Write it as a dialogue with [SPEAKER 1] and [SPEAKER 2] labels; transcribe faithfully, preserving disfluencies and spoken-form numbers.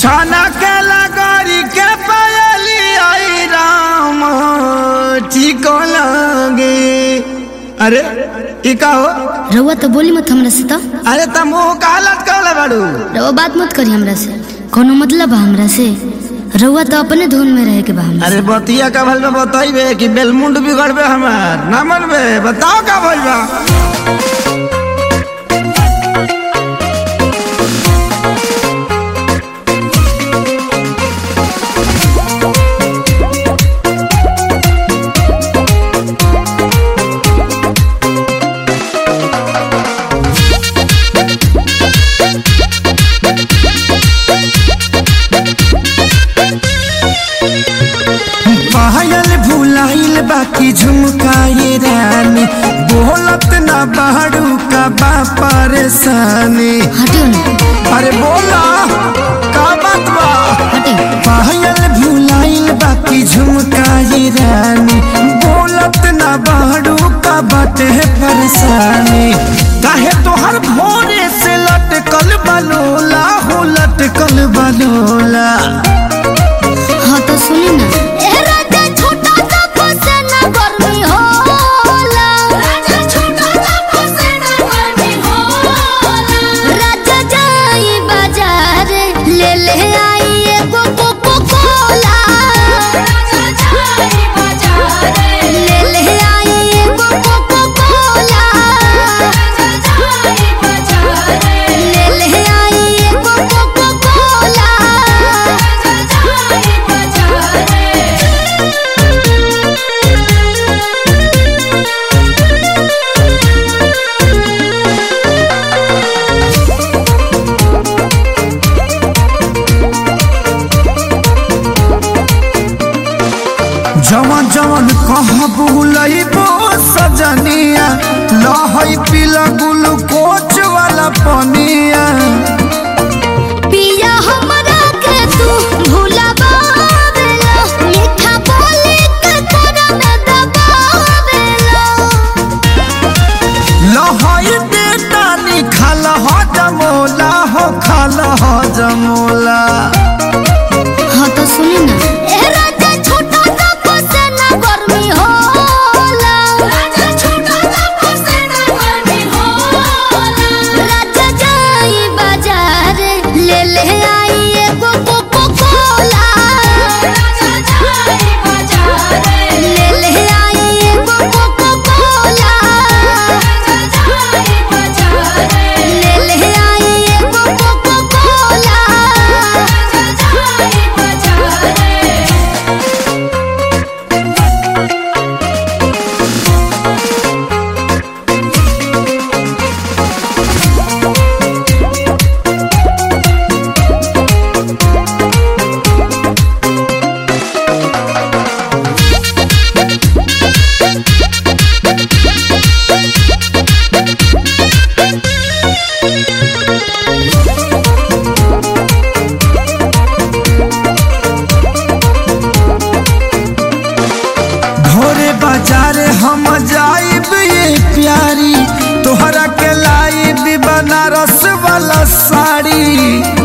[SPEAKER 1] छाना के लगरी के पायली आई राम ठीक लगे। अरे ई का हो
[SPEAKER 2] रउआ तो बोली मत हमरा से। तो
[SPEAKER 1] अरे त मुंह कालत कहले बाड़ू।
[SPEAKER 2] रउआ बात मत करी हमरा से, कोनो मतलब बा हमरा से? रउआ तो अपने धुन में रहे के बा हमरा से।
[SPEAKER 1] अरे बतिया का भल में बताइबे कि बेलमुंड बिगड़बे हमार ना मनबे? बताओ का भइल बा। भुलाइल बाकी झुमकाए रानी, बोलत ना बाड़ू का बा परेशानी।
[SPEAKER 2] हटियो ना।
[SPEAKER 1] अरे बोला का बात बा?
[SPEAKER 2] हटियो।
[SPEAKER 1] पायल भुलाइल बाकी झुमकाए रानी, बोलत ना बाड़ू का बाटे परेशानी। काहे तोहर भोरे से लटकल बलोला हो, लटकल बलोला।
[SPEAKER 2] हाँ तो सुनी ना।
[SPEAKER 1] जवन जवन कहबू लइबो सजनिया, लहई पीला ग्लूकोच वाला पनिया।
[SPEAKER 2] पिया हमरा के तू भुलावेला, मीठा बोली के तोरा में दबावेला।
[SPEAKER 1] लहई बेटा निखाल हो जमोला हो, खाल हो जमोला।
[SPEAKER 2] हाँ तो सुनी ना।
[SPEAKER 1] बाजार हम जाइब ये प्यारी, तोहरा के लाइब बनारस वाला साड़ी।